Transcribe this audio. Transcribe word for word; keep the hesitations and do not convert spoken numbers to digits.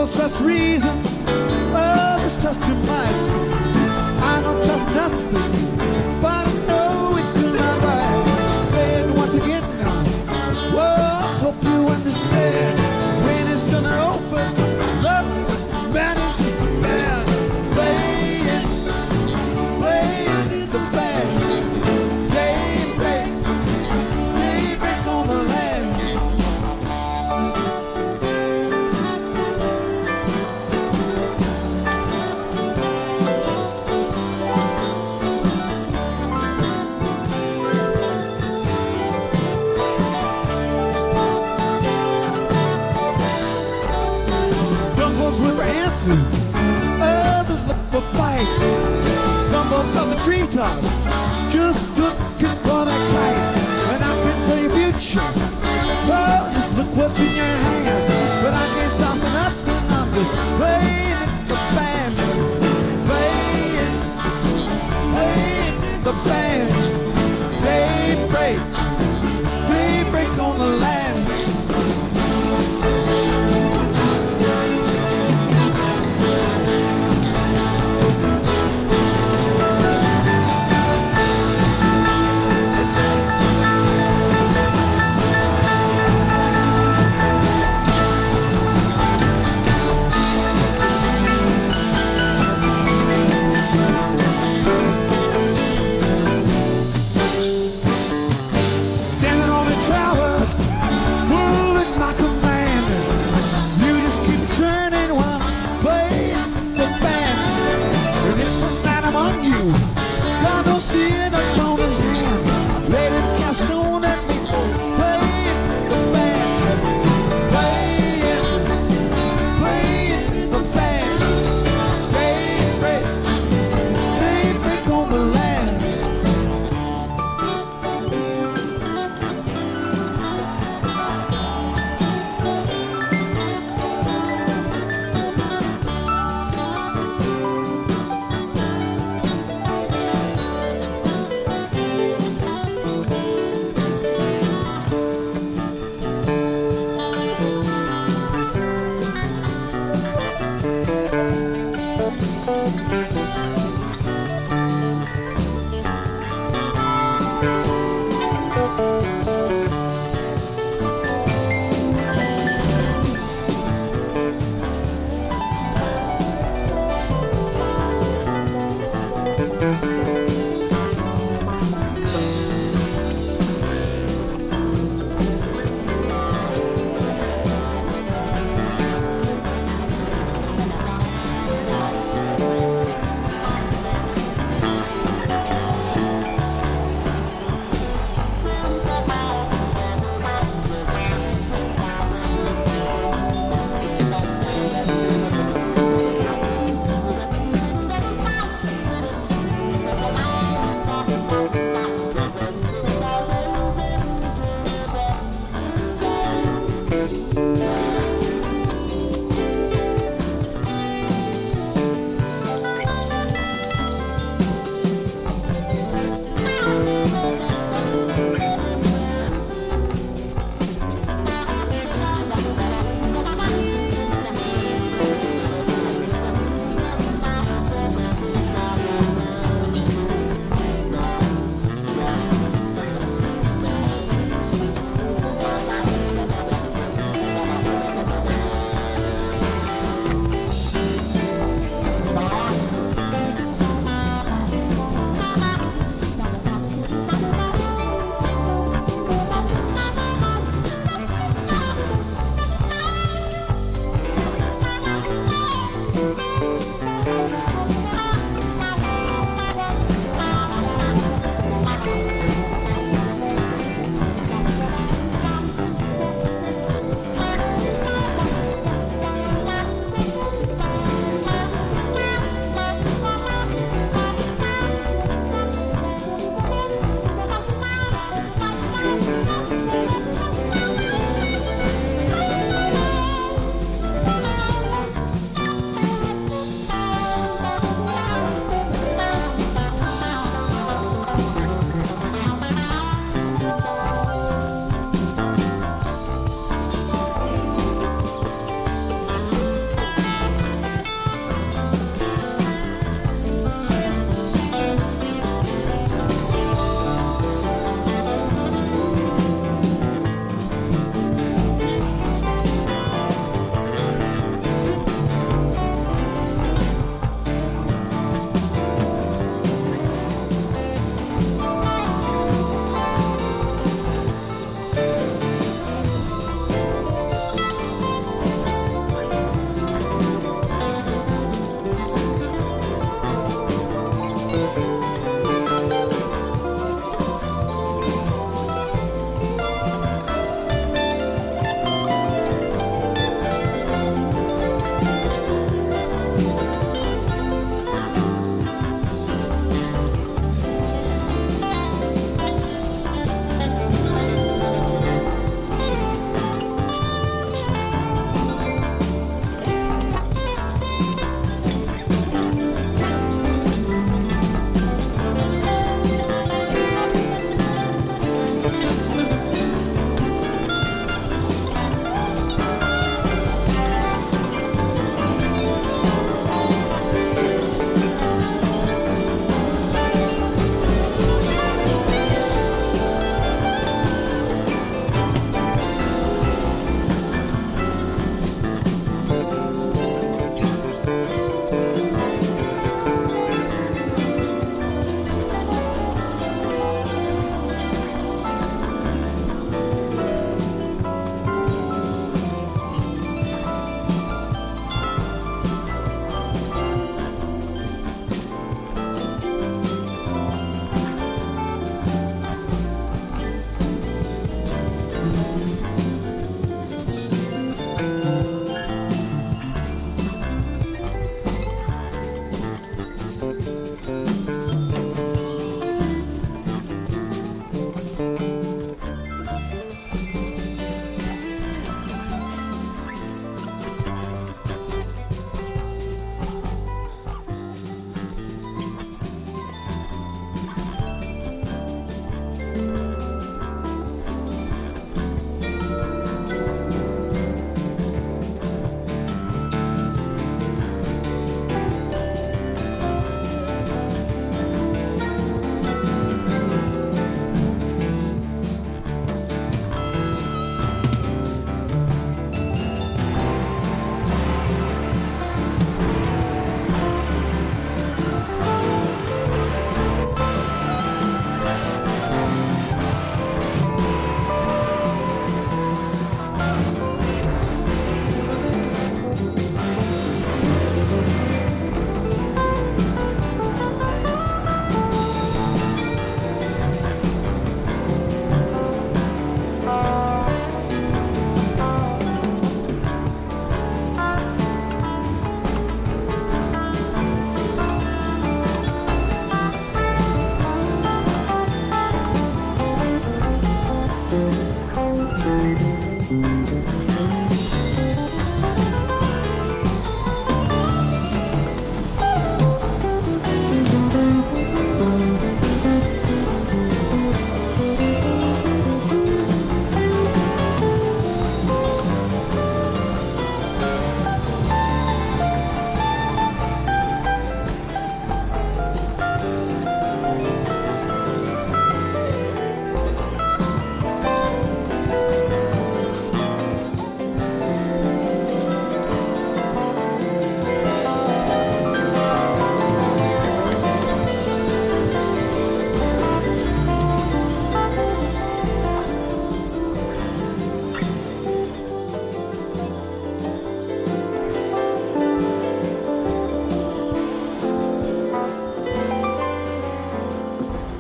folks trust reason, others trust your might. I don't trust nothing, but I know it's still not right. Say it once again now. Well, I hope you understand. When it's done and over, love, man is just a man. Playing, playing in the band. Daybreak, daybreak on the land. Some folks look for answers, others look for fights. Some folks up the treetop, just looking for that kite. And I can tell you future, oh, just look what's in your hand. But I can't stop for nothing, I'm just playing in the band. Playing, playing in the band. Daybreak, daybreak on the land.